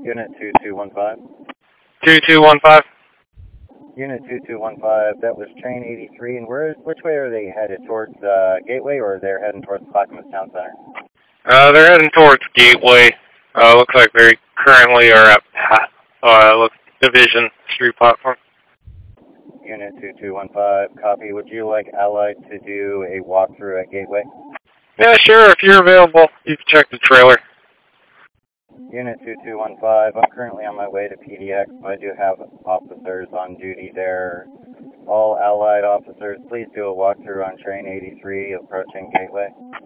Unit 2215. 2215. Unit 2215, that was train 83, and which way are they headed? Towards Gateway, or they're heading towards Clackamas Town Center? They're heading towards Gateway. Looks like they currently are at Division 3 platform. Unit 2215, copy. Would you like Allied to do a walkthrough at Gateway? Yeah, sure. If you're available, you can check the trailer. Unit 2215, I'm currently on my way to PDX, but I do have officers on duty there. All Allied officers, please do a walkthrough on train 83 approaching Gateway.